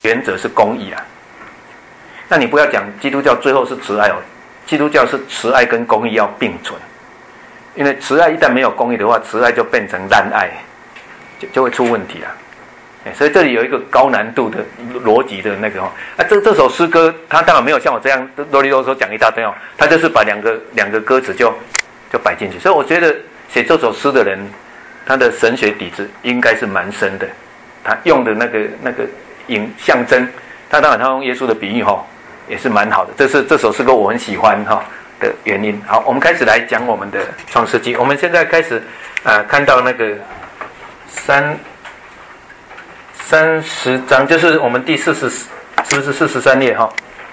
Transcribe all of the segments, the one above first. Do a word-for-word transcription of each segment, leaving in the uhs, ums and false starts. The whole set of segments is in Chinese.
原则是公义啊。那你不要讲基督教最后是慈爱哦，基督教是慈爱跟公义要并存，因为慈爱一旦没有公义的话，慈爱就变成滥爱，就就会出问题了。所以这里有一个高难度的逻辑的那个哦，啊，这这首诗歌，它当然没有像我这样啰里啰嗦讲一大堆哦，它就是把两个两个歌词就就摆进去。所以我觉得写这首诗的人，他的神学底子应该是蛮深的。他用的那个那个影象征，他当然他用耶稣的比喻哈、哦，也是蛮好的。这是这首诗歌我很喜欢哈、哦、的原因。好，我们开始来讲我们的创世纪。我们现在开始啊、呃，看到那个三。三十章就是我们第四十，是不是四十三页哈？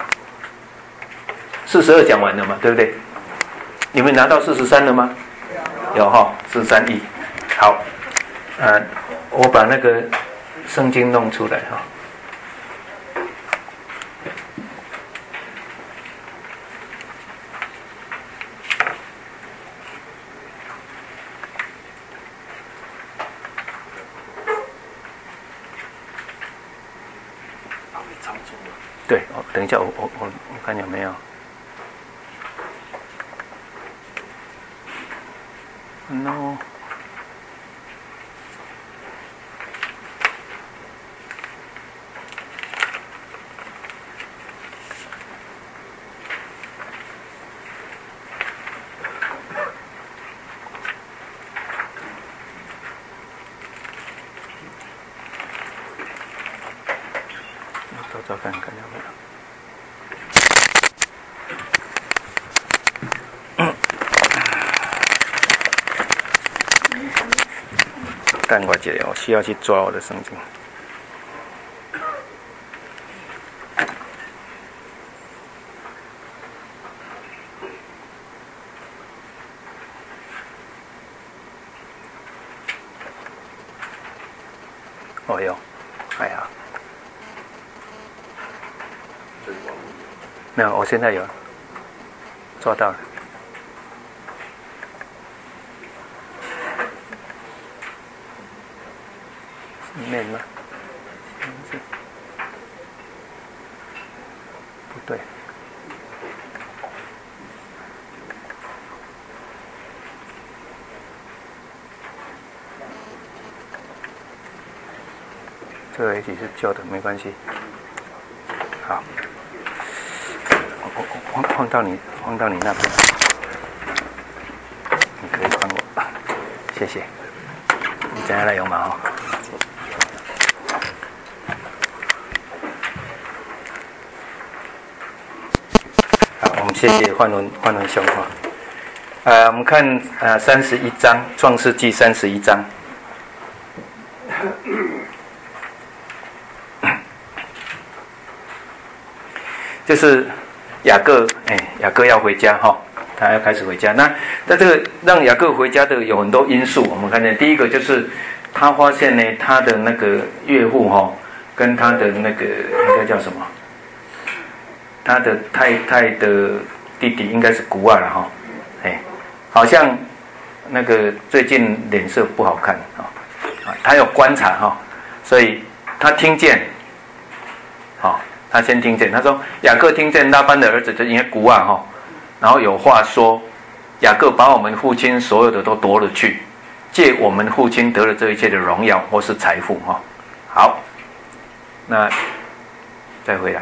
四十二讲完了嘛，对不对？你们拿到四十三了吗？有哈，四十三页。好，呃，我把那个圣经弄出来哈。对，哦，等一下，我我我我看有没有。No。找找看看有没有。等我一下，我需要去抓我的圣经。哦哟，哎呀，没有，我现在有抓到了。面吗？不对，这个也许是旧的，没关系。好，我我我放到你放到你那边，你可以帮我，谢谢。你等下来用嘛哈。谢谢焕文焕文兄哈，呃，我们看呃三十一章《创世纪》三十一章，就是雅各哎，雅各要回家哈、哦，他要开始回家。那在这个让雅各回家的有很多因素，我们看见第一个就是他发现呢，他的那个岳父哈、哦，跟他的那个应该叫什么？他的太太的弟弟应该是古二了哈，哎，好像那个最近脸色不好看啊，他有观察哈，所以他听见，好，他先听见，他说雅各听见拉班的儿子就因为古二哈，然后有话说，雅各把我们父亲所有的都夺了去，借我们父亲得了这一切的荣耀或是财富哈，好，那再回来。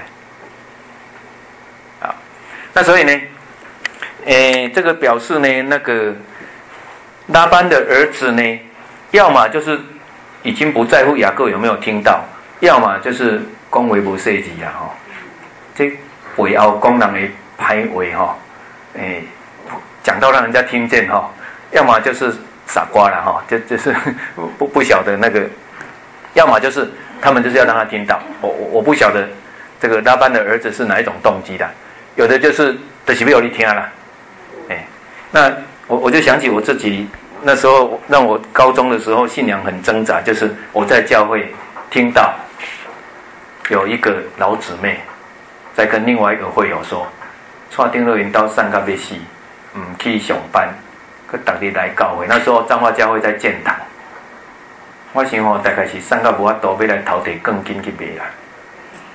那所以呢，诶，这个表示呢，那个拉班的儿子呢，要么就是已经不在乎雅各有没有听到，要么就是讲话无细致啊，吼，这背后讲人的歹话哈，诶，讲到让人家听见哈，要么就是傻瓜了哈，就就是不不晓得那个，要么就是他们就是要让他听到，我我我不晓得这个拉班的儿子是哪一种动机的。有的就是就是要你听啦，哎，那我我就想起我自己那时候，让我高中的时候信仰很挣扎，就是我在教会听到有一个老姊妹在跟另外一个会友说，带丁乐云到上到要死，唔去上班，佢特地来教会。那时候彰化教会在建堂，我想吼大概是上到无法度，要来头地更紧去买啦。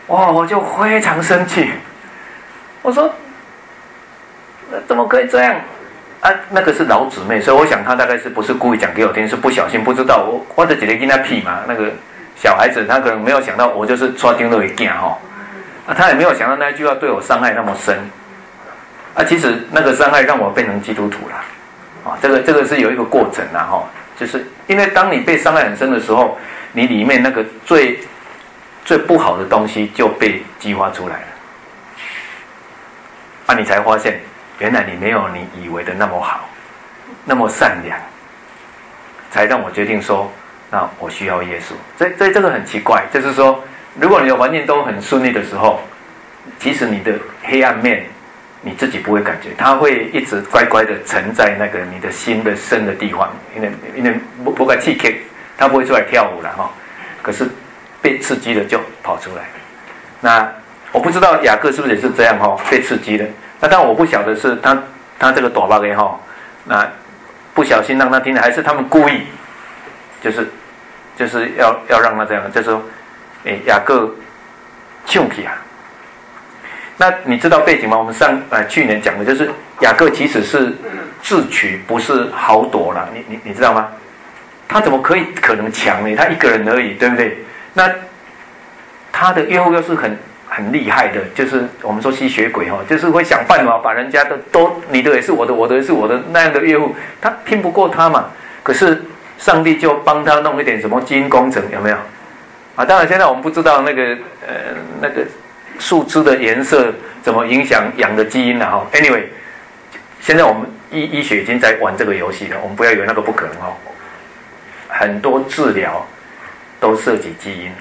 哇，我就非常生气，我说怎么可以这样啊？那个是老姊妹，所以我想他大概是不是故意讲给我听，是不小心不知道我我的姐姐跟他屁嘛，那个小孩子他可能没有想到我就是抓丁都一惊哈，啊，他也没有想到那句话对我伤害那么深，啊，其实那个伤害让我变成基督徒了，啊，这个这个是有一个过程啦哈，就是因为当你被伤害很深的时候，你里面那个最最不好的东西就被激发出来了，啊，你才发现原来你没有你以为的那么好，那么善良，才让我决定说，那我需要耶稣。这这这个很奇怪，就是说，如果你的环境都很顺利的时候，其实你的黑暗面你自己不会感觉，它会一直乖乖的沉在那个你的心的深的地方，因为因为不不该气 K， 它不会出来跳舞了哈。可是被刺激了就跑出来。那我不知道雅各是不是也是这样哈，被刺激了。那但我不晓得是他他这个躲巴给哈，那不小心让他听了，还是他们故意，就是就是要要让他这样，就是说，哎，雅各唱起啊。那你知道背景吗？我们上呃去年讲的就是雅各其实是智取，不是豪夺了。你你你知道吗？他怎么可以可能强呢？他一个人而已，对不对？那他的岳父又是很很厉害的，就是我们说吸血鬼哈，就是会想办法把人家的都你的也是我的，我的也是我的那样的岳父，他拼不过他嘛。可是上帝就帮他弄一点什么基因工程，有没有？啊，当然现在我们不知道那个呃那个树枝的颜色怎么影响羊的基因了哈。Anyway， 现在我们医医学已经在玩这个游戏了，我们不要以为那个不可能哦。很多治疗都涉及基因。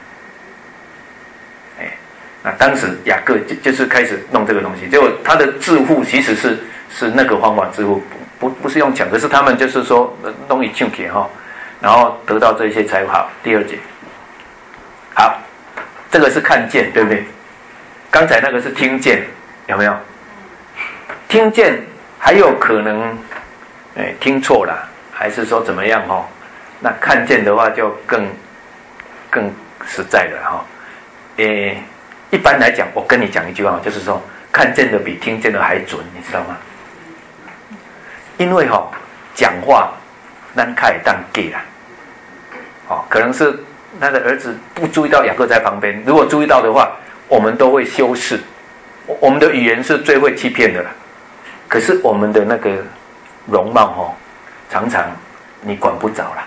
那当时雅各就就是开始弄这个东西，结果他的致富其实是是那个方法致富，不不是用抢，可是他们就是说弄一抢起哈，然后得到这些财富。好，第二节，好，这个是看见，对不对？刚才那个是听见，有没有？听见还有可能，哎，听错了，还是说怎么样哈？那看见的话就更更实在了哈，诶。一般来讲，我跟你讲一句话，就是说，看见的比听见的还准，你知道吗？因为哈、哦，讲话咱开当给啦，哦，可能是他的儿子不注意到雅各在旁边，如果注意到的话，我们都会修饰。我们的语言是最会欺骗的了，可是我们的那个容貌哈、哦，常常你管不着啦，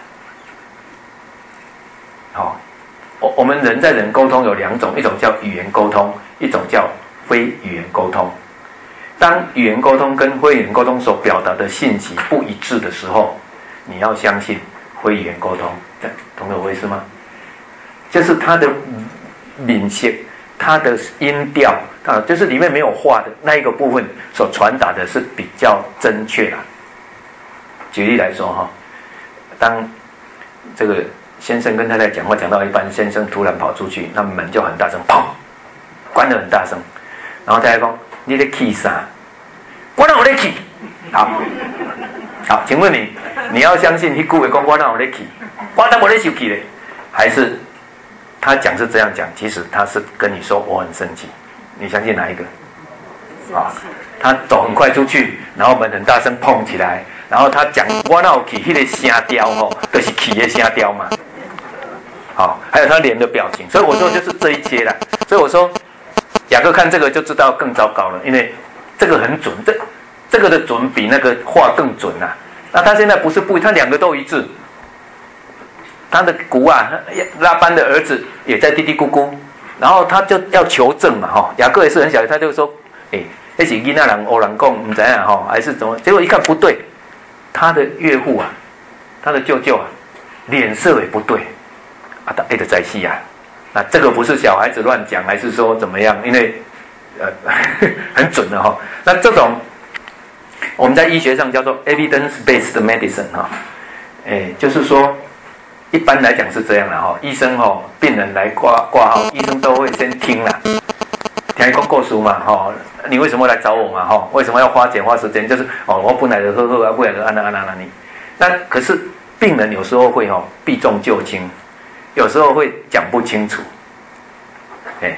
好、哦。我我们人在人沟通有两种，一种叫语言沟通，一种叫非语言沟通。当语言沟通跟非语言沟通所表达的信息不一致的时候，你要相信非语言沟通，懂得我意思吗？就是它的敏性，它的音调啊，就是里面没有话的那一个部分所传达的是比较正确的。举例来说哈，当这个先生跟太太讲话讲到一半，先生突然跑出去，那门就很大声，砰，关得很大声。然后太太说：“你在气啥？我哪有在气？”好，好，请问你，你要相信他故意讲我哪有在气？我哪有在生气嘞？还是他讲是这样讲，其实他是跟你说我很生气？你相信哪一个？啊，他走很快出去，然后门很大声砰起来，然后他讲我哪有气？那个声调吼，就是气的声调嘛。好，还有他脸的表情，所以我说就是这一些啦。所以我说雅各看这个就知道更糟糕了，因为这个很准，这这个的准比那个话更准啊。那他现在不是不，他两个都一致。他的姑啊，拉班的儿子也在嘀嘀咕咕，然后他就要求证嘛，哈。雅各也是很小，他就说，哎，那是囡仔人欧人讲，唔知啊，哈，还是怎么？结果一看不对，他的岳父啊，他的舅舅啊，脸色也不对。啊，大家的在戏啊，那这个不是小孩子乱讲，还是说怎么样？因为呃很准的哈。那这种我们在医学上叫做 evidence-based medicine 哈，哎，就是说一般来讲是这样的哈。医生哈，病人来挂挂号，医生都会先听啦，听一个故事嘛哈。你为什么来找我嘛哈？为什么要花钱花时间？就是哦，我本来的呵呵啊，不然的安那安那安那你。那可是病人有时候会哈避重就轻。有时候会讲不清楚，哎，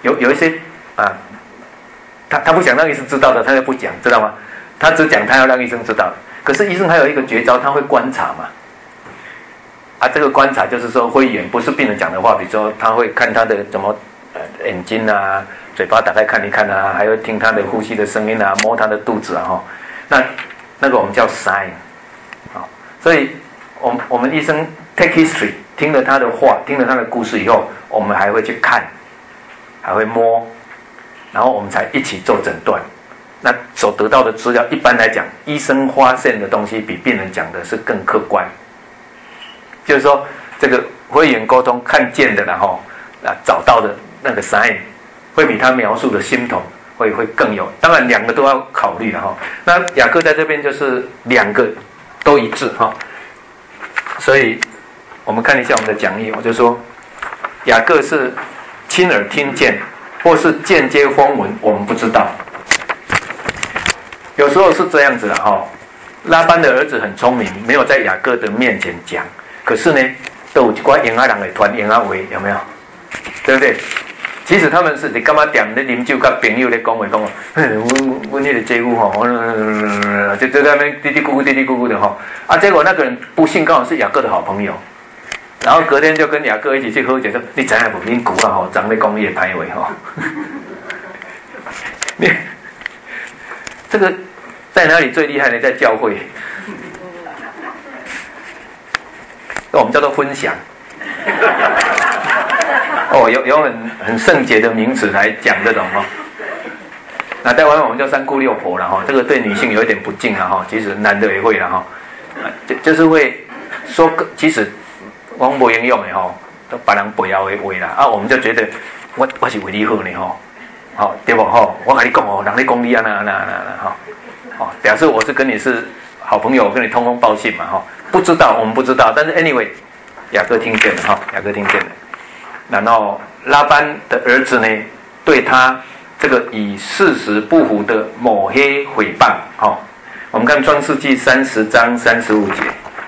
有有一些啊，他他不想让医生知道的，他就不讲，知道吗？他只讲他要让医生知道。可是医生还有一个绝招，他会观察嘛。啊，这个观察就是说会演，不是病人讲的话，比如说他会看他的怎么、呃、眼睛啊，嘴巴打开看一看啊，还会听他的呼吸的声音啊，摸他的肚子啊，哈，那那个我们叫 sign， 好，所以我们我们医生 take history， 听了他的话，听了他的故事以后，我们还会去看，还会摸，然后我们才一起做诊断。那所得到的资料，一般来讲，医生发现的东西比病人讲的是更客观。就是说，这个会员沟通看见的，然后啊找到的那个 sign， 会比他描述的 symptom 会会更有。当然，两个都要考虑了哈。那雅各在这边就是两个都一致哈。所以我们看一下我们的讲义，我就说雅各是亲耳听见，或是间接风闻，我们不知道。有时候是这样子的哈。拉班的儿子很聪明，没有在雅各的面前讲。可是呢，都有一寡婴仔人的团婴仔话，有没有？对不对？其实他们是你干嘛点咧啉酒，跟朋友咧讲话讲哦，我我那个姐夫吼，就就在那边嘀嘀咕咕、嘀嘀咕咕的哈。啊，结果那个人不幸刚好是雅各的好朋友，然后隔天就跟雅各一起去喝酒，说：“你知影无？恁舅啊吼，长咧讲伊的歹话吼。”你这个在哪里最厉害呢？在教会。我们叫做分享，哦，有有很很圣洁的名词来讲这种哈。那台湾我们叫三姑六婆了哈，这个对女性有一点不敬了哈，其实男的也会了哈，就就是会说，其实我们不应用的哈，都别人不要的话啦啊，我们就觉得我我是为你好呢哈，好对不哈？我跟你讲哦，人你讲你啊那那那那哈，哦，表示我是跟你是好朋友，我跟你通风报信嘛哈。不知道，我们不知道，但是 anyway， 雅各听见了哈，雅各听见了。然后拉班的儿子呢，对他这个以事实不符的抹黑毁谤，哈，我们看创世纪三十章三十五节。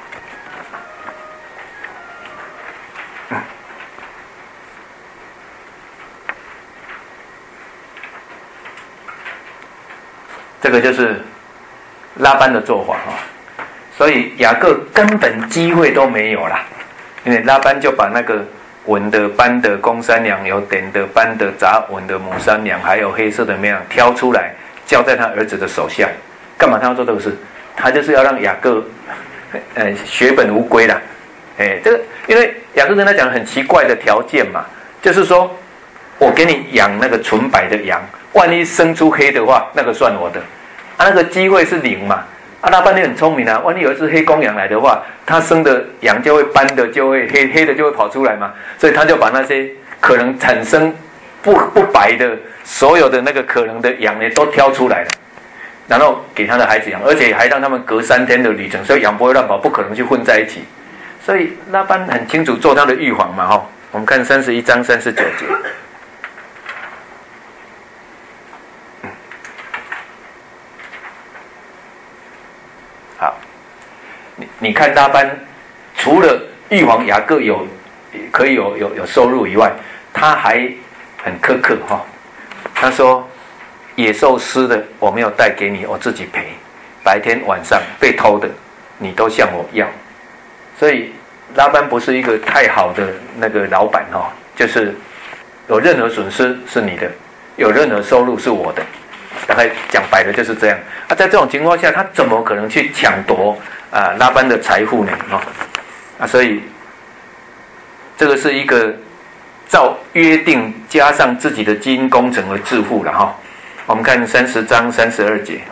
这个就是拉班的做法哈。所以雅各根本机会都没有啦，因为拉班就把那个文的、斑的公山羊、有点的、斑的、杂纹的母山羊，还有黑色的绵羊挑出来，交在他儿子的手下。干嘛他要做这个事？他就是要让雅各，呃，血本无归啦。哎，这个因为雅各跟他讲很奇怪的条件嘛，就是说我给你养那个纯白的羊，万一生出黑的话，那个算我的，啊，那个机会是零嘛。啊，拉班你很聪明啊！万一有一只黑公羊来的话，它生的羊就会斑的，就会黑黑的就会跑出来嘛。所以他就把那些可能产生不不白的所有的那个可能的羊呢，都挑出来了，然后给他的孩子养，而且还让他们隔三天的旅程，所以羊不会乱跑，不可能去混在一起。所以拉班很清楚做他的预防嘛，哈。我们看三十一章三十九节。好，你你看拉班除了预防雅各有可以有有有收入以外，他还很苛刻哈。他说野兽失的我没有带给你，我自己赔，白天晚上被偷的你都向我要。所以拉班不是一个太好的那个老板哈，就是有任何损失是你的，有任何收入是我的。大概讲白了就是这样啊，在这种情况下，他怎么可能去抢夺啊拉班的财富呢？哦，啊，所以这个是一个照约定加上自己的基因工程而致富了哈。我们看三十章三十二节，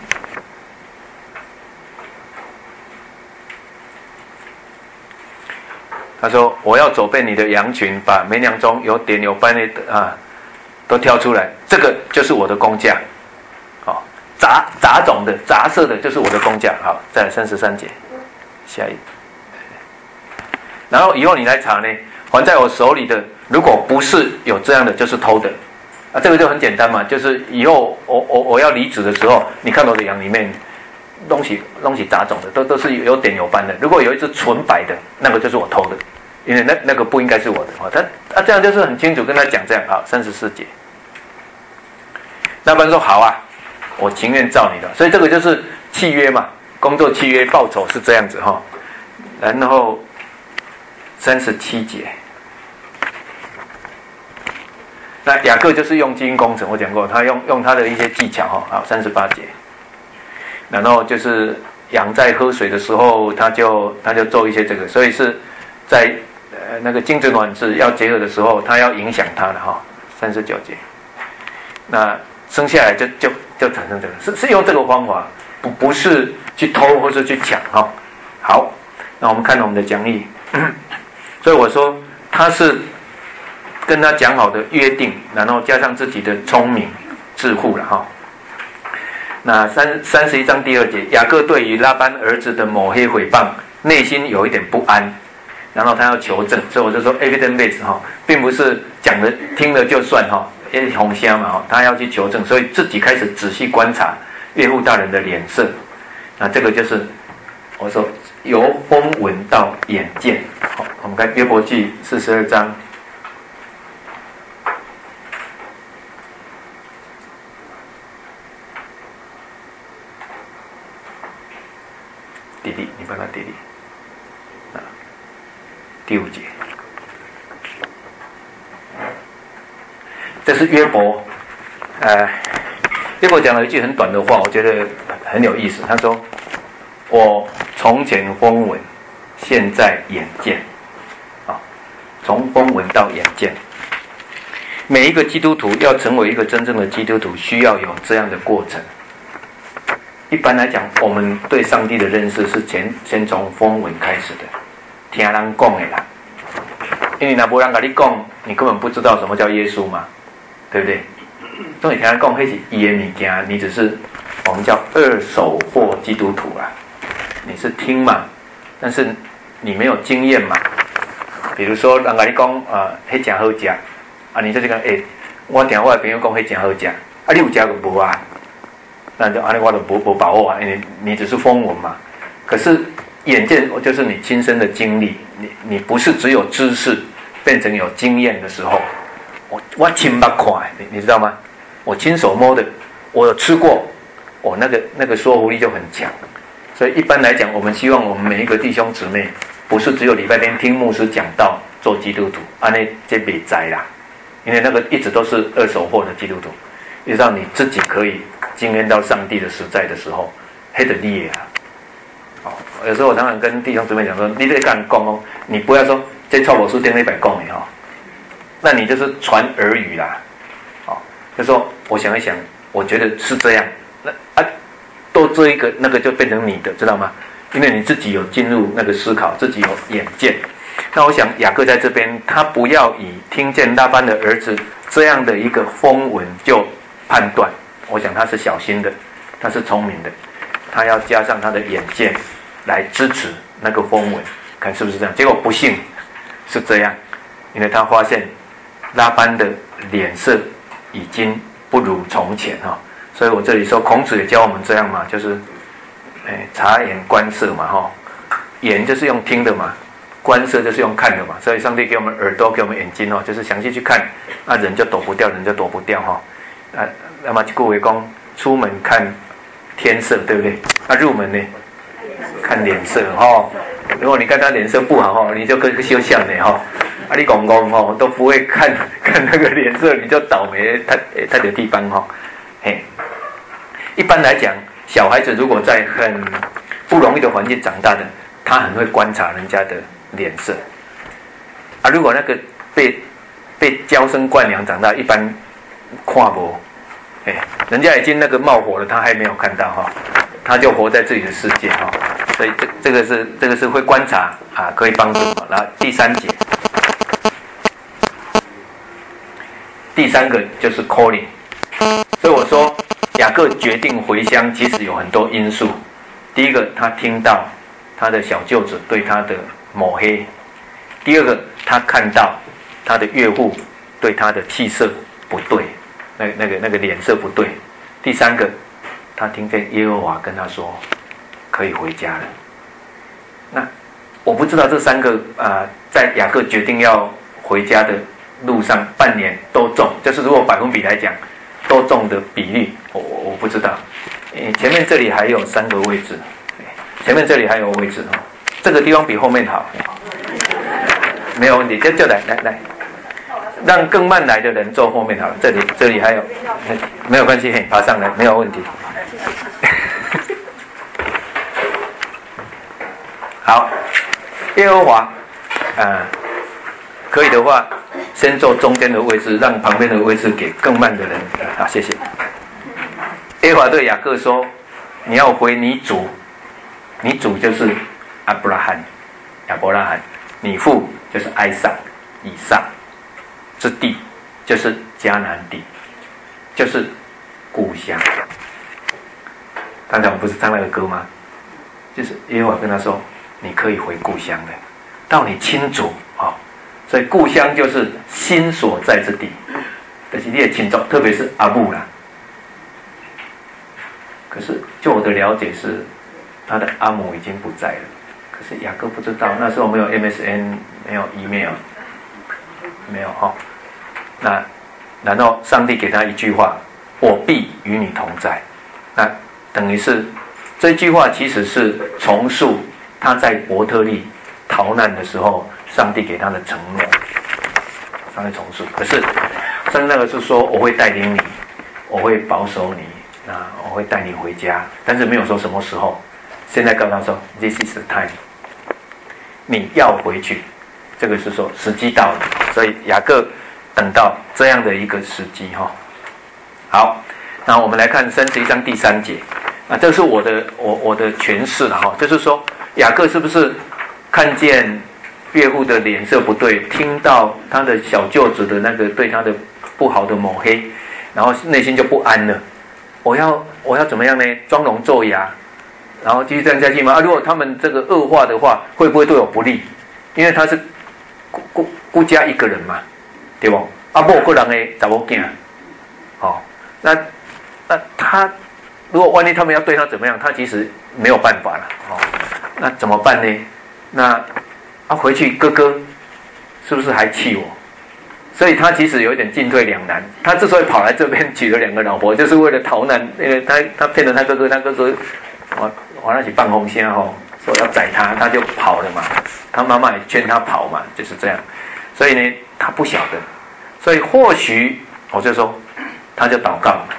他说：“我要走遍你的羊群，把绵羊中有点有斑的啊都挑出来，这个就是我的工价。”好，杂杂种的、杂色的，就是我的工价。好，再来三十三节，下一。然后以后你来查呢，还在我手里的，如果不是有这样的，就是偷的。啊，这个就很简单嘛，就是以后我我我要离职的时候，你看我的羊里面东西东西杂种的，都都是有点有斑的。如果有一只纯白的，那个就是我偷的，因为那那个不应该是我的。他啊，这样就是很清楚跟他讲这样。好，三十四节，拉班说好啊，我情愿照你的。所以这个就是契约嘛，工作契约报酬是这样子哈。然后三十七节，那雅各就是用基因工程，我讲过，他用用他的一些技巧哈。好，三十八节，然后就是羊在喝水的时候，他就他就做一些这个，所以是在呃那个精子卵子要结合的时候，他要影响它的哈。三十九节，那生下来就就就产生这个，是是用这个方法，不不是去偷或者去抢哈。好，那我们看我们的讲义，所以我说他是跟他讲好的约定，然后加上自己的聪明智慧了哈。那三三十一章第二节，雅各对于拉班儿子的抹黑毁谤，内心有一点不安，然后他要求证，所以我就说 evidence base 哈，并不是讲了听了就算哈，因为红虾嘛哈，他要去求证，所以自己开始仔细观察岳父大人的脸色。那这个就是我说由风闻到眼见。好，我们看约伯记四十二章。弟弟，你帮他弟弟。啊，第五节，这是约伯，呃，约伯讲了一句很短的话，我觉得很有意思。他说：“我从前风闻，现在眼见。”啊，从风闻到眼见。每一个基督徒要成为一个真正的基督徒，需要有这样的过程。一般来讲，我们对上帝的认识是先先从风闻开始的，听人讲的啦。因为若没人跟你讲，你根本不知道什么叫耶稣嘛，对不对？所以听人讲，那是伊的物件，你只是我们叫二手货基督徒啊。你是听嘛，但是你没有经验嘛。比如说，人跟你讲啊，迄真好食，啊，你就是讲，诶、欸，我听我的朋友讲，迄真好食，啊，你有食过无啊？那就安利我的不不把握啊，因为你只是风闻嘛。可是眼见就是你亲身的经历，你你不是只有知识，变成有经验的时候，我我亲眼看，你你知道吗？我亲手摸的，我有吃过，我那个那个说服力就很强。所以一般来讲，我们希望我们每一个弟兄姊妹，不是只有礼拜天听牧师讲道做基督徒，安尼这别栽啦，因为那个一直都是二手货的基督徒，一直到你自己可以经验到上帝的实在的时候，黑的厉害啊！哦，有时候我常常跟弟兄姊妹讲说，你这干讲哦，你不要说这错我是听那百讲的哈，那你就是传耳语啦。哦，就说我想一想，我觉得是这样，那啊，多这一个那个就变成你的，知道吗？因为你自己有进入那个思考，自己有眼见。那我想雅各在这边，他不要以听见拉班的儿子这样的一个风闻就判断。我想他是小心的，他是聪明的，他要加上他的眼见来支持那个风闻，看是不是这样。结果不幸是这样，因为他发现拉班的脸色已经不如从前哈。所以我这里说，孔子也教我们这样嘛，就是，哎，察言观色嘛哈，眼就是用听的嘛，观色就是用看的嘛。所以上帝给我们耳朵，给我们眼睛哦，就是详细去看，那人就躲不掉，人就躲不掉哈。啊，那么顾伟公出门看天色，对不对？那、啊、入门呢，看脸色哈。如果你看他脸色不好哈，你就跟个修相的哈。啊，你公公哈都不会看看那个脸色，你就倒霉，他他的地方哈。嘿，一般来讲，小孩子如果在很不容易的环境长大的，他很会观察人家的脸色。啊，如果那个被被娇生惯养长大，一般看不，哎，人家已经那个冒火了，他还没有看到哈，他就活在自己的世界哈。所以这这个是这个是会观察啊，可以帮助。然后第三节，第三个就是 calling。所以我说，雅各决定回乡，其实有很多因素。第一个，他听到他的小舅子对他的抹黑；第二个，他看到他的岳父对他的气色不对，那那个那个脸色不对；第三个，他听见耶和华跟他说可以回家了。那我不知道这三个啊、呃，在雅各决定要回家的路上半年都中，就是如果百分比来讲，都中的比例，我我我不知道。前面这里还有三个位置，前面这里还有位置，这个地方比后面好，没有问题，就就来来来，让更慢来的人坐后面好了。这里这里还有，没有关系，爬上来没有问题。好，耶和华，啊，可以的话，先坐中间的位置，让旁边的位置给更慢的人。好，谢谢。耶和华对雅各说：“你要回你祖，你祖就是亚伯拉罕，亚伯拉罕，你父就是哀撒、以撒之地，就是迦南地，就是故乡。”刚才我们不是唱那个歌吗？就是耶和华跟他说：“你可以回故乡的，到你亲族啊、哦。所以故乡就是心所在之地，但是你的亲族，特别是阿母啦。可是就我的了解是，他的阿母已经不在了。可是雅各不知道，那时候没有 M S N， 没有 email， 没有哈、哦。那然后上帝给他一句话：“我必与你同在。”那等于是这句话其实是重述他在伯特利逃难的时候，上帝给他的承诺。上帝重述，可是上帝那个是说我会带领你，我会保守你。那我会带你回家，但是没有说什么时候。现在告诉他说 ，This is the time， 你要回去，这个是说时机到了。所以雅各等到这样的一个时机哈。好，那我们来看三十一章第三节。啊，这是我的我我的诠释了哈，就是说雅各是不是看见岳父的脸色不对，听到他的小舅子的那个对他的不好的抹黑，然后内心就不安了。我要我要怎么样呢？装聋作哑，然后继续这样下去吗？啊，如果他们这个恶化的话，会不会对我不利？因为他是孤孤孤家一个人嘛，对不？啊，某个人的查某囝，哦，那那他如果万一他们要对他怎么样，他其实没有办法了，哦，那怎么办呢？那啊回去哥哥是不是还气我？所以他其实有一点进退两难。他之所以跑来这边娶了两个老婆，就是为了逃难。因为他他骗了他哥哥，他哥哥我我那起放红线吼，说要宰他，他就跑了嘛。他妈妈也劝他跑嘛，就是这样。所以呢，他不晓得。所以或许我就说，他就祷告。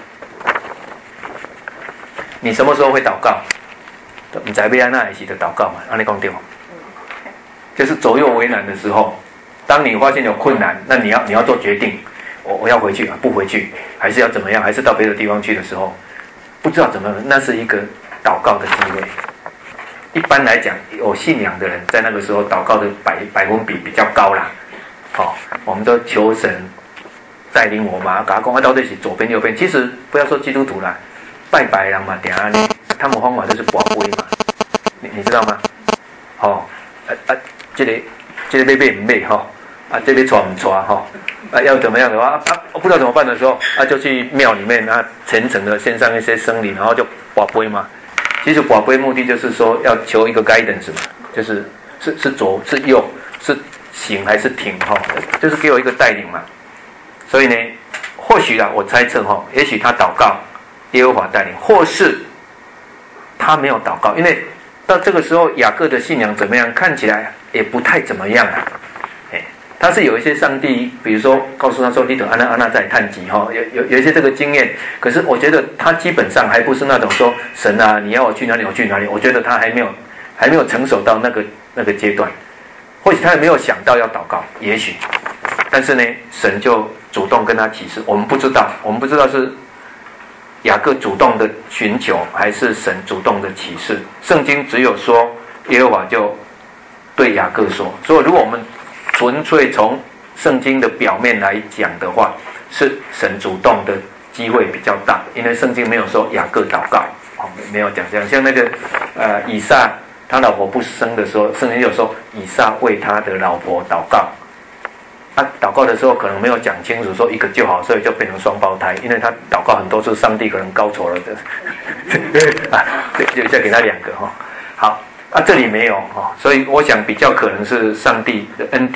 你什么时候会祷告？你在贝安那一起的祷告嘛？按你讲对吗？就是左右为难的时候。当你发现有困难，那你要你要做决定，我我要回去啊，不回去，还是要怎么样，还是到别的地方去的时候，不知道怎么样，那是一个祷告的机会。一般来讲，有信仰的人在那个时候祷告的百百分比比较高啦。哦，我们都求神带领我嘛，给他讲啊，到底是左边右边。其实不要说基督徒啦，拜拜人嘛，点啊，他们方法就是跋杯嘛，你你知道吗？哦，啊啊，这个这个要买唔买哈？啊，这里传不传哈？啊，要怎么样的话啊？不知道怎么办的时候，啊，就去庙里面啊，虔诚的献上一些生礼，然后就跋杯嘛。其实跋杯目的就是说要求一个 guidance 嘛，就是是是左是右是行还是停哈，就是给我一个带领嘛。所以呢，或许啊，我猜测哈，也许他祷告耶和华带领，或是他没有祷告，因为到这个时候雅各的信仰怎么样？看起来也不太怎么样啊。他是有一些上帝，比如说告诉他说：“你等安娜安娜在探吉哈，有有有一些这个经验。”可是我觉得他基本上还不是那种说神啊，你要我去哪里我去哪里。我觉得他还没有还没有成熟到那个那个阶段，或许他也没有想到要祷告，也许。但是呢，神就主动跟他启示，我们不知道，我们不知道是雅各主动的寻求，还是神主动的启示。圣经只有说耶和华就对雅各说，所以如果我们纯粹从圣经的表面来讲的话，是神主动的机会比较大，因为圣经没有说雅各祷告，没有讲这样。像那个呃以撒他老婆不生的时候，圣经有说以撒为他的老婆祷告，他祷告的时候可能没有讲清楚，说一个就好，所以就变成双胞胎，因为他祷告很多次，上帝可能高筹了的，啊，就再给他两个哈。好。啊，这里没有哈，所以我想比较可能是上帝的恩典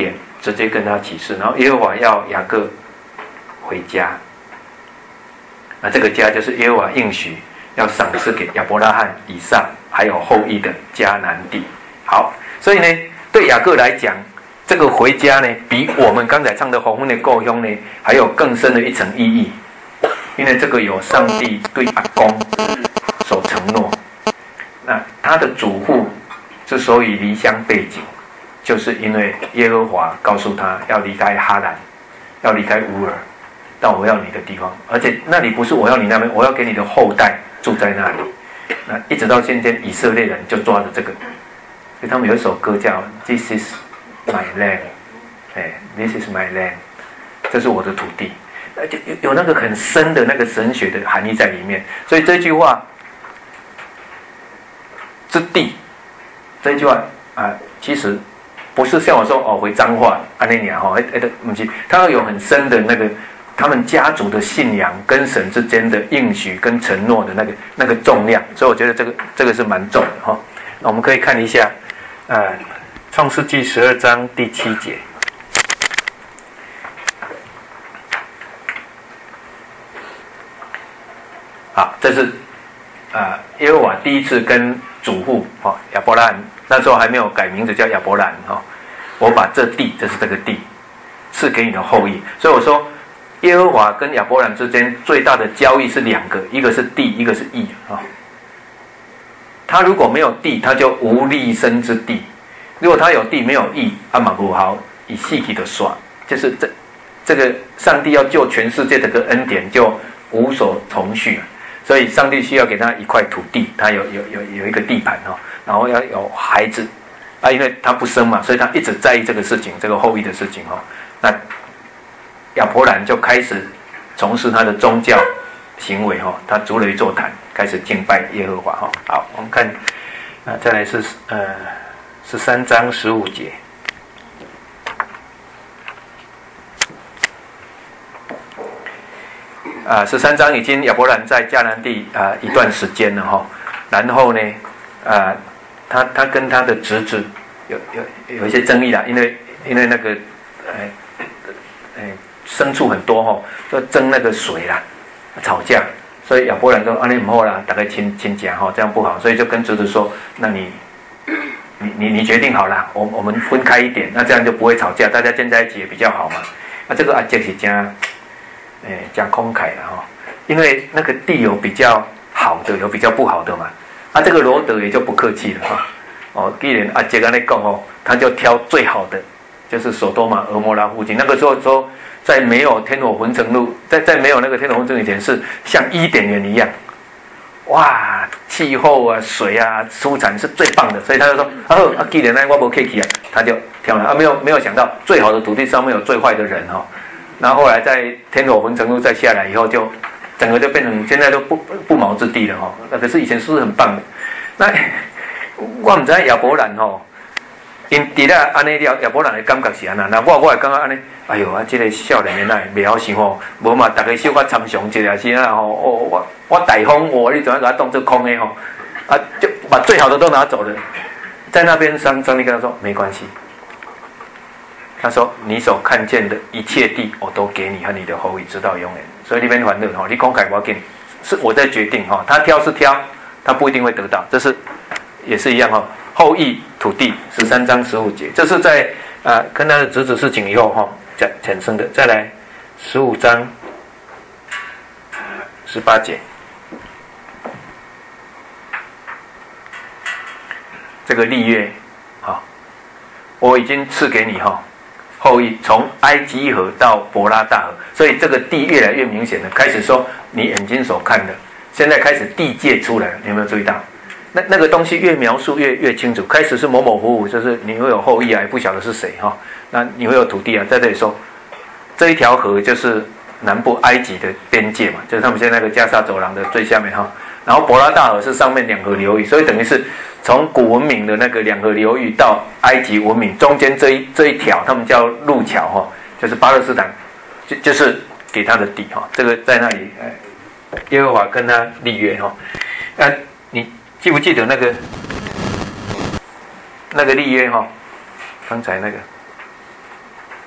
直接跟他起誓，然后耶和华要雅各回家。那这个家就是耶和华应许要赏赐给亚伯拉罕、以撒还有后裔的迦南地。好，所以呢，对雅各来讲，这个回家呢，比我们刚才唱的红昏的故乡呢，还有更深的一层意义。因为这个有上帝对阿公所承诺。那他的祖父之所以离乡背井，就是因为耶和华告诉他要离开哈兰，要离开乌尔，到我要你的地方，而且那里不是我要你那边，我要给你的后代住在那里。那一直到现在，以色列人就抓着这个，所以他们有一首歌叫 This is my land， 哎 ，This is my land， 这是我的土地。就有有那个很深的那个神学的含义在里面，所以这句话之地，这句话啊，其实不是像我说哦回彰化安那年哈，哎哎的不是，它要有很深的那个他们家族的信仰跟神之间的应许跟承诺的那个那个重量，所以我觉得这个这个是蛮重的哈。那我们可以看一下，呃，创世纪十二章第七节。好，这是啊、呃、耶和华第一次跟祖父哈亚伯兰，那时候还没有改名字叫亚伯兰哈、哦，我把这地，这是这个地，赐给你的后裔。所以我说，耶和华跟亚伯兰之间最大的交易是两个，一个是地，一个是义啊、哦。他如果没有地，他就无立身之地；如果他有地没有义，阿玛古豪以细体的耍，就是这这个上帝要救全世界这个恩典就无所从续。所以上帝需要给他一块土地，他有有有有一个地盘哈，然后要有孩子啊，因为他不生嘛，所以他一直在意这个事情，这个后裔的事情哈。那亚伯兰就开始从事他的宗教行为哈，他筑了一座坛，开始敬拜耶和华哈。好，我们看啊，再来是呃十三章十五节。啊，十三章已经亚伯兰在迦南地啊一段时间了哈，然后呢，啊，他他跟他的侄子有有有一些争议啦，因为因为那个呃呃牲畜很多哈，就争那个水啦，吵架，所以亚伯兰说啊你不好啦，大概亲亲家哈，这样不好，所以就跟侄子说，那你你你你决定好啦，我我们分开一点，那这样就不会吵架，大家建在一起也比较好嘛。那这个阿杰是这样。哎，讲空慨了哈，因为那个地有比较好的，有比较不好的嘛。啊，这个罗德也就不客气了哈。哦，既然阿杰刚才讲哦，他就挑最好的，就是索多玛、俄摩拉附近。那个时候说，在没有天火焚城路，在在没有那个天火焚城以前，是像伊甸园一样，哇，气候啊、水啊、蔬产是最棒的。所以他就说，啊，啊，既然那我不客气啊，他就挑了啊，没有没有想到最好的土地上面有最坏的人哈。那后来在天火焚城路再下来以后，就整个就变成现在都不不毛之地了哈。那可是以前是很棒的。那我唔知亚伯兰吼，因伫咧安尼了，亚伯兰的感觉是安那？那我我会感觉安尼，哎呦啊，这个少年的奈袂晓想吼，无嘛，大家小可参详一下先啦吼。哦，我我大方我，你怎样给他当做空的吼？啊，就把最好的都拿走了。在那边上上帝跟他说没关系。他说：“你所看见的一切地，我都给你和你的后裔，直到永远。所以你别烦恼哈，你公开我给你，是我在决定哈。他挑是挑，他不一定会得到，这是也是一样哈。后裔土地十三章十五节，这是在啊、呃、跟他的侄子事情以后哈产产生的。再来十五章十八节，这个立约哈，我已经赐给你哈。”后裔从埃及河到伯拉大河，所以这个地越来越明显了。开始说你眼睛所看的，现在开始地界出来了，你有没有注意到？那那个东西越描述越越清楚。开始是模模糊糊，就是你会有后裔啊，也不晓得是谁哈。那你会有土地啊，在这里说这一条河就是南部埃及的边界嘛，就是他们现在那个加沙走廊的最下面哈。然后伯拉大河是上面两河流域，所以等于是从古文明的那个两河流域到埃及文明中间这一这一条，他们叫路桥哈，就是巴勒斯坦，就就是给他的地哈。这个在那里，耶和华跟他立约哈。那、啊、你记不记得那个那个立约哈？刚才那个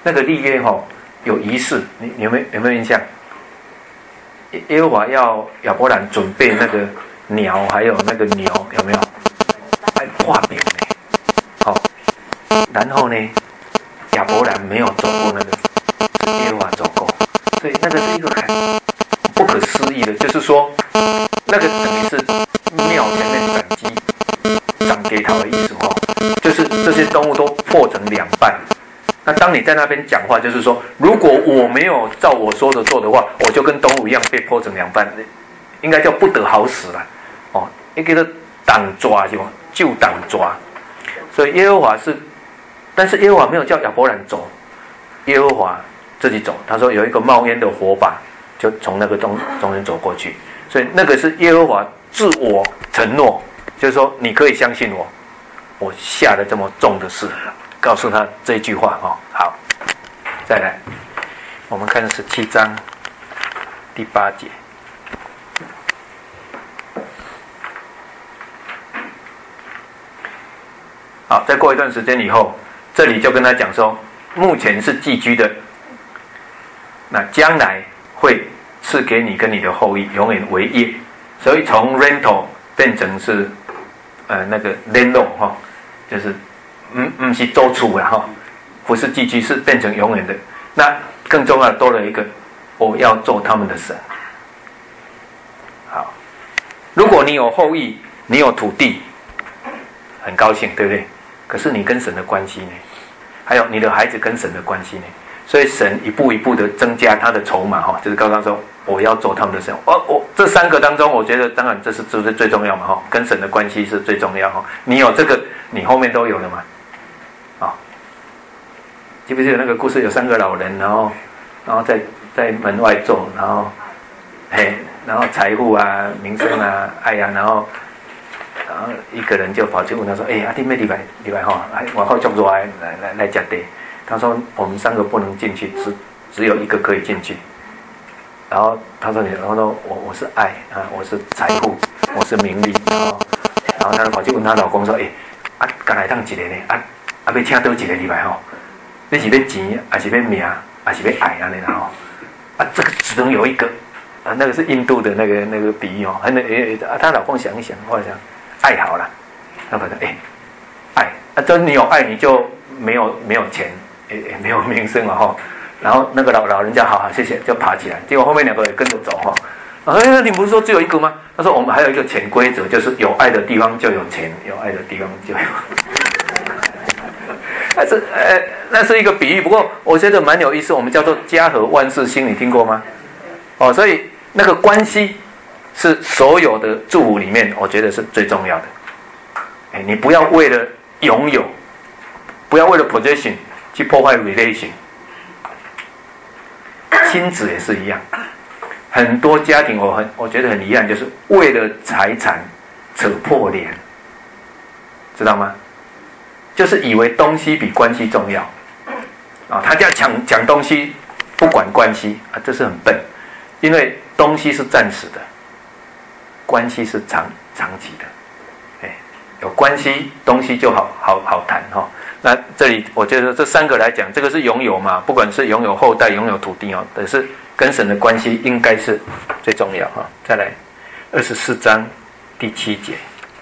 那个立约哈有仪式，你你有没有有没有印象？耶和华要亚伯兰准备那个鸟，还有那个牛，有没有？还画饼呢，好，然后呢，亚伯兰没有走过那个，是耶和华走过，所以那个是一个很不可思议的，就是说，那个等于是庙前面斩鸡、长给头的意思哈，就是这些动物都破成两半。那当你在那边讲话，就是说，如果我没有照我说的做的话，我就跟动物一样被剖成两半，应该叫不得好死了，哦，一个叫党抓是吧？就党抓，所以耶和华是，但是耶和华没有叫亚伯兰走，耶和华自己走。他说有一个冒烟的火把，就从那个中中间走过去，所以那个是耶和华自我承诺，就是说你可以相信我，我下了这么重的事。告诉他这句话哦，好，再来，我们看十七章第八节。好，再过一段时间以后，这里就跟他讲说，目前是寄居的，那将来会赐给你跟你的后裔永远为业，所以从 rental 变成是呃那个 landlord 哈、哦，就是。嗯，不是周处了哈，不是寄居，是变成永远的。那更重要的多了一个，我要做他们的神。好，如果你有后裔，你有土地，很高兴，对不对？可是你跟神的关系呢？还有你的孩子跟神的关系呢？所以神一步一步的增加他的筹码哈，就是刚刚说我要做他们的神。我我这三个当中，我觉得当然这是这是最重要嘛哈，跟神的关系是最重要哈。你有这个，你后面都有了嘛。记不记得那个故事？有三个老人，然后，然后在在门外坐，然后，嘿，然后财富啊、名声啊、爱啊，然后，然后一个人就跑去问他说：“哎、欸，阿弟妹，礼拜礼拜哈，来往后叫过来，来来来讲的。”他说：“我们三个不能进去，只只有一个可以进去。”然后他说：“你，然后说我我是爱啊，我是财富，我是名利。”然后，然后他就跑去问他老公说：“哎、欸，啊，刚来当几个呢？啊啊，要请多几个礼拜哈？”你是要钱，还是要名，还是要爱啊？然后啊，这个只能有一个啊，那个是印度的那个那个比喻哦。很诶，她老公想一想，后来想爱好了，他反正哎，爱啊，就是你有爱，你就没有没有钱，也也没有名声了哈。然后那个老老人家好好谢谢，就爬起来，结果后面两个也跟着走哈。哎，你不是说只有一个吗？他说我们还有一个潜规则，就是有爱的地方就有钱，有爱的地方就有。那是呃，那是一个比喻，不过我觉得蛮有意思。我们叫做家和万事兴，你听过吗？哦，所以那个关系是所有的祝福里面，我觉得是最重要的。哎，你不要为了拥有，不要为了 possession 去破坏 relation。亲子也是一样，很多家庭我很我觉得很遗憾，就是为了财产扯破脸，知道吗？就是以为东西比关系重要，啊，他家抢抢东西，不管关系啊，这是很笨，因为东西是暂时的，关系是长长期的，哎，有关系东西就好好好谈哈、哦。那这里我觉得这三个来讲，这个是拥有嘛，不管是拥有后代、拥有土地哦，但是跟神的关系应该是最重要哈、哦。再来，二十四章第七节。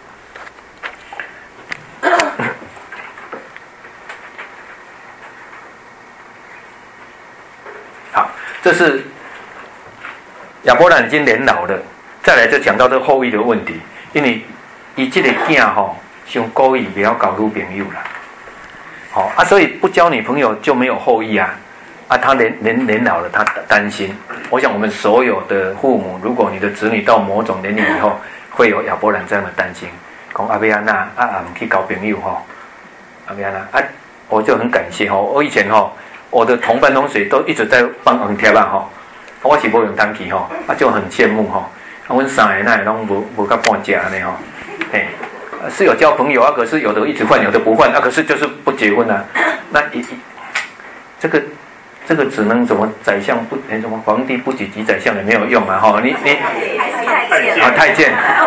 好，这是亚伯兰已经年老了，再来就讲到这个后裔的问题，因为以这个囝吼，想故意不要搞女朋友啦，好、哦、啊，所以不交女朋友就没有后裔啊，啊，他年年年老了，他担心。我想我们所有的父母，如果你的子女到某种年龄以后，会有亚伯兰这样的担心，讲阿贝安娜啊啊，唔去交朋友吼，阿贝安娜啊，我就很感谢吼，我以前吼。我的同班同学都一直在帮红贴啊吼，我是无用当去吼，啊就很羡慕吼。啊，阮三个那拢无无到半价呢吼，哎，是有交朋友啊，可是有的一直换，有的不换啊，可是就是不结婚啊。那一这个这个只能什么宰相不哎什么皇帝不举及宰相也没有用啊吼，你你啊太监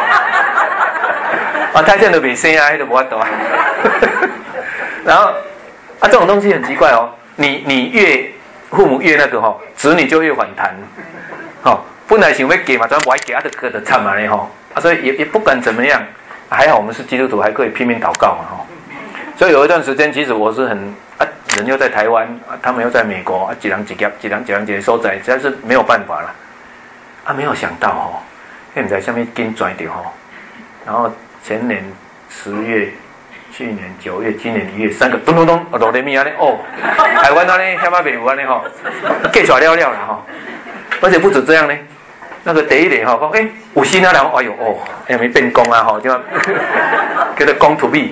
啊太监都比生啊，迄都无法度啊。然后啊这种东西很奇怪哦。 你你越父母越那个吼，子女就越反弹，吼，本来想要给嘛，咱不爱给，啊，就给的惨嘛嘞吼，啊，所以也也不管怎么样，还好我们是基督徒，还可以拼命祷告嘛吼。所以有一段时间，其实我是很啊，人又在台湾，啊，他们又在美国，啊，几人几家，几人几人几个所在，实在是没有办法了，啊，没有想到吼，因为你在下面跟转掉吼，然后前年十月。去年九月，今年一月，三个咚咚咚，罗雷米安尼哦，台湾安尼遐巴袂有安尼吼，计出来了了啦吼，而且不止这样呢，那个第一年吼讲，哎、欸，有新啊，然后哎呦哦，还没变工啊吼，就叫做公土币，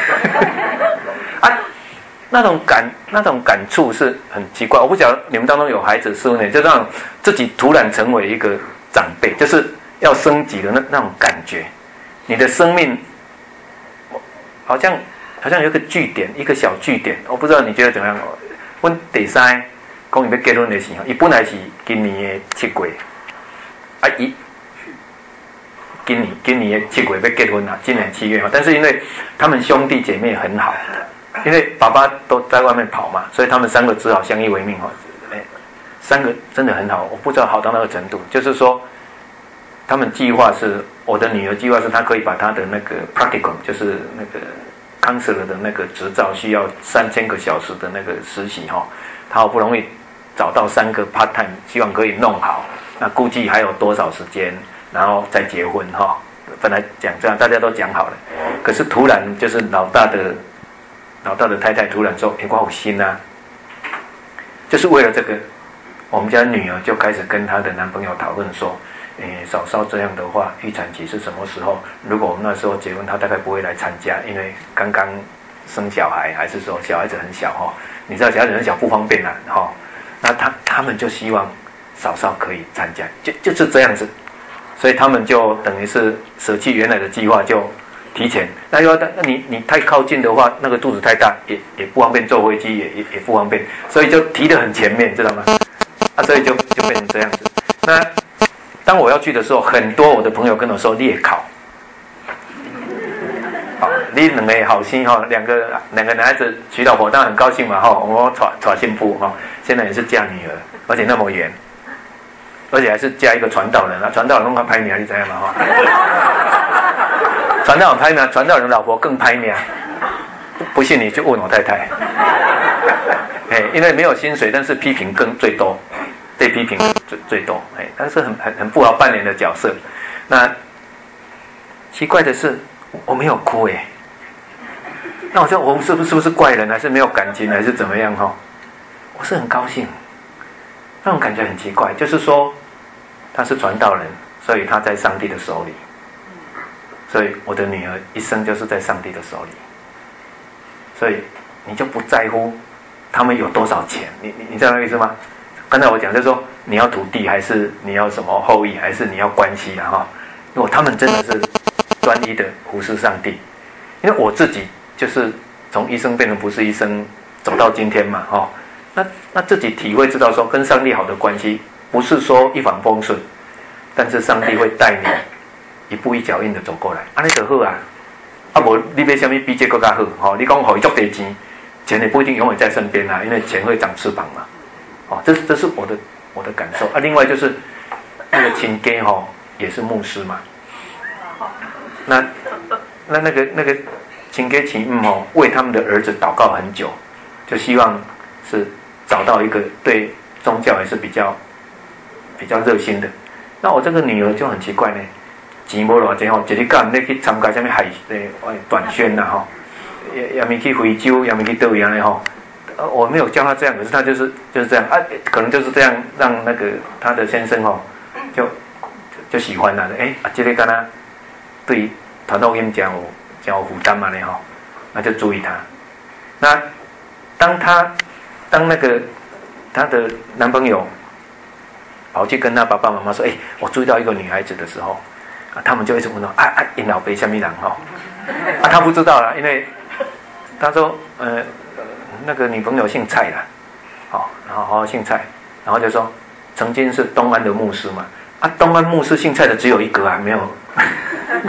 啊，那种感那种感触是很奇怪，我不晓得你们当中有孩子是呢，就让自己突然成为一个长辈，就是要升级的那那种感觉，你的生命。好像好像有个据点，一个小据点，我不知道你觉得怎么样？我第三讲伊要结婚的时候，伊本来是今年的七月，啊，伊今年今年的七月要结婚啦，今年七月嘛。但是因为他们兄弟姐妹很好，因为爸爸都在外面跑嘛，所以他们三个只好相依为命哦。哎，三个真的很好，我不知道好到那个程度，就是说。他们计划是，我的女儿计划是，她可以把她的那个 practicum， 就是那个 counselor 的那个执照，需要三千个小时的那个实习哈，她好不容易找到三个 part time， 希望可以弄好。那估计还有多少时间，然后再结婚哈？本来讲这样，大家都讲好了，可是突然就是老大的老大的太太突然说：“哎，我有心啊！”就是为了这个，我们家女儿就开始跟她的男朋友讨论说。诶，嫂嫂这样的话，预产期是什么时候？如果我们那时候结婚，他大概不会来参加，因为刚刚生小孩，还是说小孩子很小哈。你知道小孩子很小不方便啊哈。那他他们就希望嫂嫂可以参加，就就是这样子，所以他们就等于是舍弃原来的计划，就提前。那要那你你太靠近的话，那个肚子太大，也也不方便坐飞机，也也也不方便，所以就提得很前面，知道吗？啊，所以就就变成这样子。那。当我要去的时候，很多我的朋友跟我说列考，好，你两个好心哈，两个两个男孩子娶老婆，当然很高兴嘛哈，我娶娶幸福哈，现在也是嫁女儿，而且那么远，而且还是嫁一个传道人啊，传道人弄他拍名，你知道吗哈？传道人拍名，传道人老婆更拍名，不信你去问我太太，哎，因为没有薪水，但是批评更最多。被批评最最多，哎，但是很很很不好扮演的角色。那奇怪的是，我没有哭哎。那我说我是不是不是怪人，还是没有感情，还是怎么样哈？我是很高兴，那种感觉很奇怪，就是说他是传道人，所以他在上帝的手里，所以我的女儿一生就是在上帝的手里，所以你就不在乎他们有多少钱，你你你知道那个意思吗？刚才我讲就是说，你要土地还是你要什么后裔，还是你要关系啊？哈，因为他们真的是专一的服侍上帝。因为我自己就是从医生变成不是医生，走到今天嘛，哈，那那自己体会知道说，跟上帝好的关系，不是说一帆风顺，但是上帝会带你一步一脚印的走过来，安尼就好啊。啊，无你要什么比这更加好？哈，你讲好一足地钱，钱也不一定永远在身边啊，因为钱会长翅膀嘛。哦，这这是我的我的感受啊。另外就是那个亲家哈也是牧师嘛，那那那个那个亲家亲嗯哦为他们的儿子祷告很久，就希望是找到一个对宗教也是比较比较热心的。那我这个女儿就很奇怪呢，钱无偌济吼，一日干你去参加什么海诶短宣呐吼，也也没去非洲，也没去倒位安尼吼。呃，我没有教他这样，可是他就是就是这样啊，可能就是这样让那个他的先生哦，就就, 就喜欢了，哎啊，这个跟他对传道音讲有讲有负担嘛呢吼，那就注意他。那当他当那个他的男朋友跑去跟他爸爸妈妈说，哎，我注意到一个女孩子的时候，啊，他们就一直问到啊啊，因老爸什么人吼，啊，他不知道啦，因为他说呃。那个女朋友姓蔡啦，好，然后好姓蔡，然后就说曾经是东安的牧师嘛，啊，东安牧师姓蔡的只有一个啊，没有，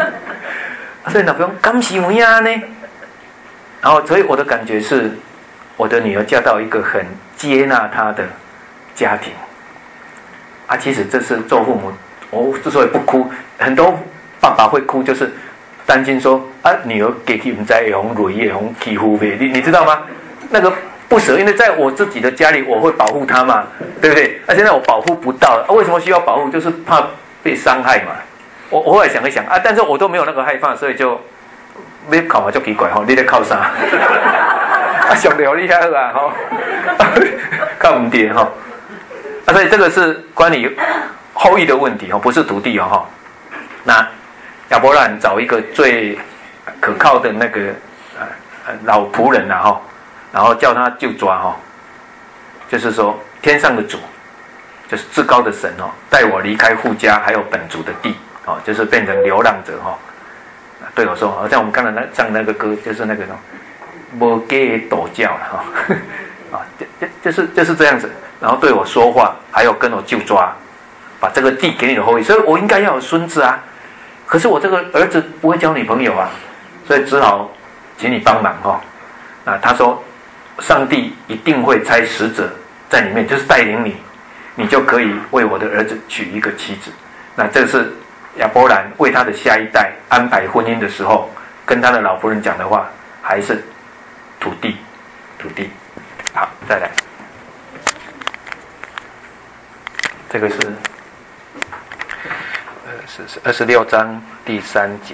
所以老朋友刚喜欢呀呢，然后所以我的感觉是， 我的女儿嫁到一个很接纳她的家庭。啊，其实这是做父母，我之所以不哭，很多爸爸会哭，就是担心说啊，女儿给你们在红蕊叶红欺负呗，你你知道吗？那个不舍，因为在我自己的家里，我会保护她嘛，对不对？那、啊、现在我保护不到了、啊，为什么需要保护？就是怕被伤害嘛。我我后来想一想啊，但是我都没有那个害怕，所以就没考嘛就奇怪吼，你在靠啥？啊，上流厉害啊吼，靠唔掂吼。啊，所以这个是关于后裔的问题哦，不是土地哦哈。那亚伯兰找一个最可靠的那个呃老仆人呐、啊、哈，然后叫他就抓哈，就是说天上的主，就是至高的神哦，带我离开父家还有本族的地哦，就是变成流浪者哈。对我说，好像我们刚才那唱那个歌，就是那个什么无给斗教了哈，啊，就就就是就是这样子。然后对我说话，还有跟我就抓，把这个地给你的后裔，所以我应该要有孙子啊。可是我这个儿子不会交女朋友啊，所以只好请你帮忙哈、哦。啊，他说，上帝一定会差使者在里面，就是带领你，你就可以为我的儿子娶一个妻子。那这是亚伯兰为他的下一代安排婚姻的时候，跟他的老夫人讲的话，还是土地，土地。好，再来。这个是呃是是二十六章第三节。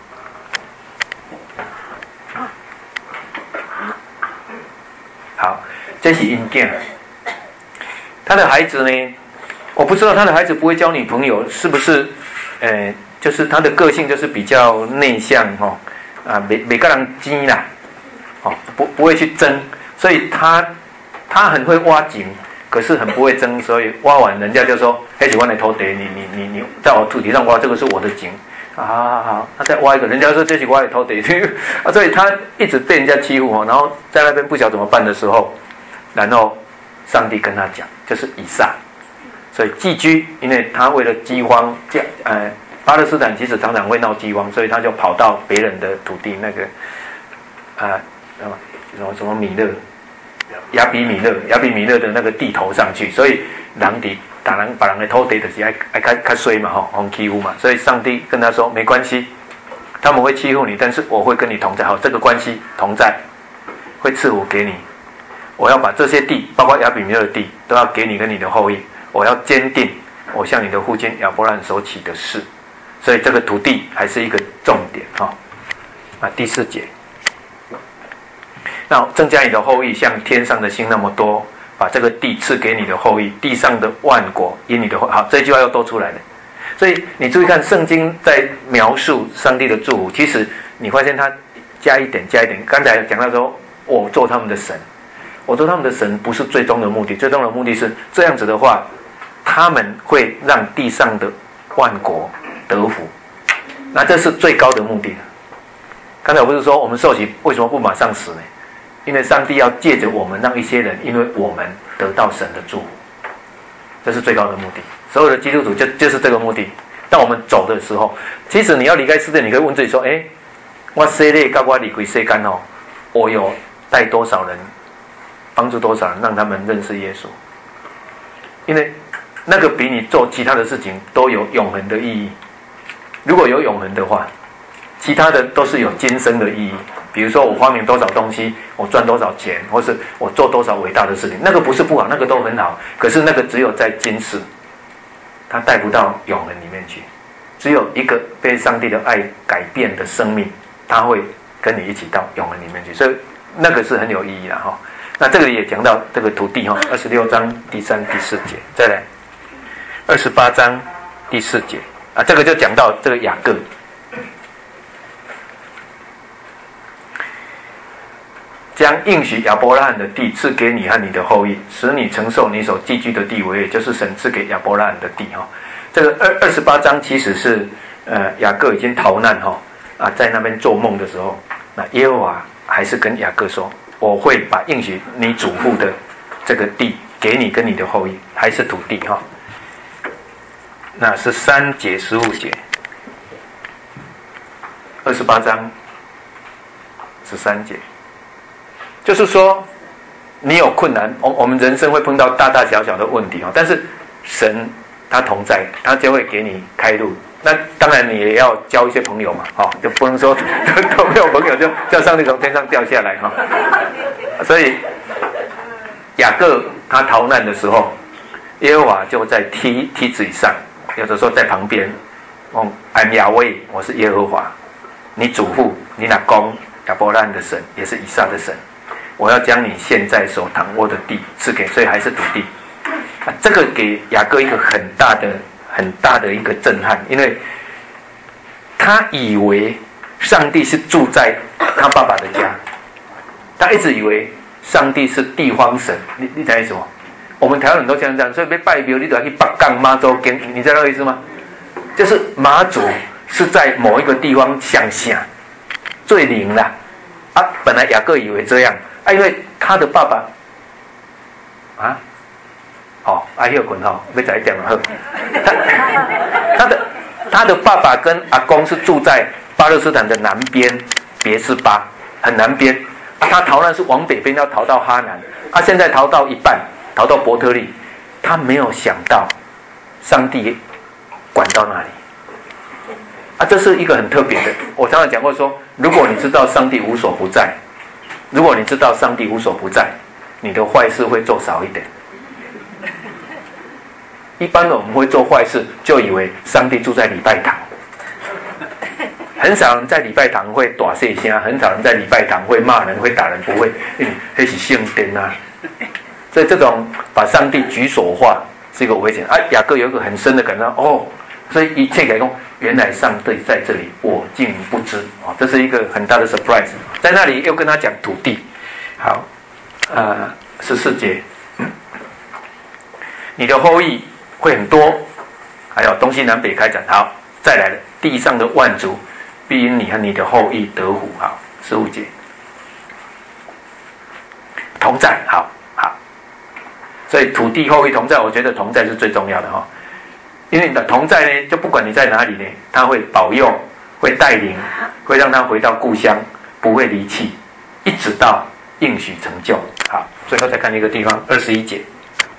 好，这是因见。他的孩子呢，我不知道他的孩子不会交女朋友，是不是？呃，就是他的个性就是比较内向哈、哦，啊，没没个人精啦，哦，不不会去争，所以他他很会挖井。可是很不会争，所以挖完人家就说：“黑几万的土地，你你你你在我土地上挖，这个是我的井。”啊，好好好，他再挖一个，人家说这是我的土地，啊，所以他一直被人家欺负哦，然后在那边不晓得怎么办的时候，然后上帝跟他讲，就是以撒，所以寄居，因为他为了饥荒，这呃巴勒斯坦其实常常会闹饥荒，所以他就跑到别人的土地那个啊什么什么什么米勒。亚比米勒，亚比米勒的那个地头上去，所以人地打人把人的土地就是爱爱较较衰嘛，吼，欺负嘛，所以上帝跟他说没关系，他们会欺负你，但是我会跟你同在，好，这个关系同在，会赐福给你，我要把这些地，包括亚比米勒的地，都要给你跟你的后裔，我要坚定我向你的父亲亚伯兰所起的事，所以这个土地还是一个重点哈。啊，第四节。那增加你的后裔像天上的星那么多，把这个地赐给你的后裔，地上的万国因你的后裔。好，这句话又多出来了。所以你注意看，圣经在描述上帝的祝福，其实你发现他加一点加一点。刚才讲到说，我做他们的神，我做他们的神不是最终的目的，最终的目的是这样子的话，他们会让地上的万国得福。那这是最高的目的。刚才我不是说我们受洗为什么不马上死呢？因为上帝要借着我们让一些人，因为我们得到神的祝福，这是最高的目的。所有的基督徒就就是这个目的。当我们走的时候，其实你要离开世界，你可以问自己说：哎，我世界跟我离开世界哦，我有带多少人，帮助多少人，让他们认识耶稣？因为那个比你做其他的事情都有永恒的意义。如果有永恒的话，其他的都是有今生的意义。比如说我发明多少东西，我赚多少钱，或是我做多少伟大的事情，那个不是不好，那个都很好。可是那个只有在今世，它带不到永恒里面去。只有一个被上帝的爱改变的生命，它会跟你一起到永恒里面去。所以那个是很有意义的哈。那这个也讲到这个土地哈，二十六章第三、第四节，再来二十八章第四节啊，这个就讲到这个雅各。将应许亚伯拉罕的地赐给你和你的后裔，使你承受你所寄居的地为业，就是神赐给亚伯拉罕的地哈。这个二二十八章其实是呃雅各已经逃难哈啊，在那边做梦的时候，那耶和华还是跟雅各说，我会把应许你祖父的这个地给你跟你的后裔，还是土地哈。那是三节十五节，二十八章十三节。就是说， 你有困难，我我们人生会碰到大大小小的问题哦，但是神他同在，他就会给你开路。那当然你也要交一些朋友嘛，哦，就不能说都没有朋友就叫上帝从天上掉下来哈、哦。所以雅各他逃难的时候，耶和华就在梯梯子以上，有的时候在旁边，哦 ，I'm Yahweh， 我是耶和华，你祖父你阿公亚伯拉罕的神，也是以撒的神，我要将你现在所躺卧的地赐给，所以还是土地。啊，这个给雅各一个很大的、很大的一个震撼，因为他以为上帝是住在他爸爸的家，他一直以为上帝是地方神。你你猜什么？我们台湾人都这样讲，所以被拜庙，你都要去北港妈祖跟，你知道那个意思吗？就是妈祖是在某一个地方乡下最灵啦。啊，本来雅各以为这样，啊，因为他的爸爸啊。哦，阿佑滚哈，被宰掉了呵。他他的他的爸爸跟阿公是住在巴勒斯坦的南边别是巴，很南边。啊，他逃难是往北边要逃到哈南，啊，现在逃到一半，逃到伯特利，他没有想到上帝管到那里。啊，这是一个很特别的。我常常讲过说，如果你知道上帝无所不在，如果你知道上帝无所不在，你的坏事会做少一点。一般的我们会做坏事，就以为上帝住在礼拜堂，很少人在礼拜堂会大声声，很少人在礼拜堂会骂人、会打人，不会，因为那是圣殿啊。所以这种把上帝举手化是一个危险。啊，雅各有一个很深的感到，哦，所以一切改工，原来上帝在这里，我竟不知哦，这是一个很大的 surprise。在那里又跟他讲土地，好，呃，十四节，你的后裔会很多，还有东西南北开展。好，再来了，地上的万族必因你和你的后裔得福。好，十五节，同在，好好。所以土地后裔同在，我觉得同在是最重要的哈、哦，因为你的同在呢，就不管你在哪里呢，他会保佑，会带领，会让他回到故乡，不会离弃，一直到应许成就。好，最后再看一个地方，二十一节。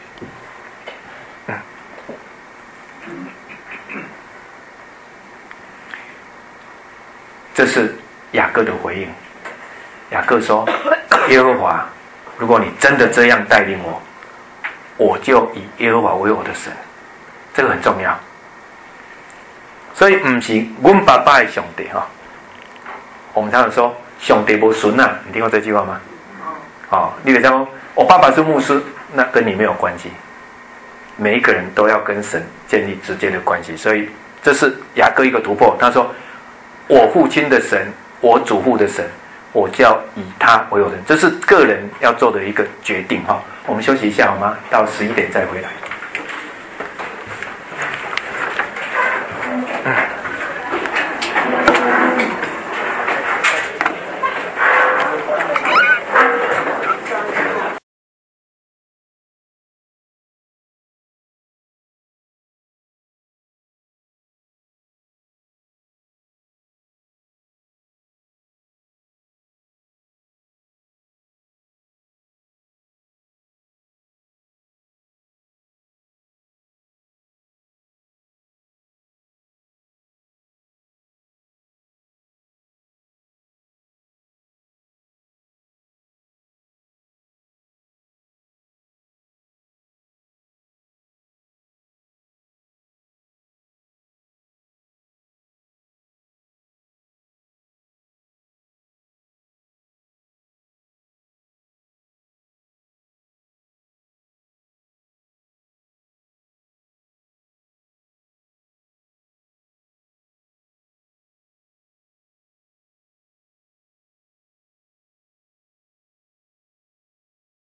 这是雅各的回应。雅各说：“耶和华，如果你真的这样带领我，我就以耶和华为我的神。”这个很重要。所以不是我爸爸的上帝哈。我们常常说上帝没孙啊，你听过这句话吗？哦，你比如说我爸爸是牧师，那跟你没有关系。每一个人都要跟神建立直接的关系，所以这是雅各一个突破。他说：“我父亲的神，我祖父的神，我就要以他为我的神。”这是个人要做的一个决定哈。我们休息一下好吗？到十一点再回来。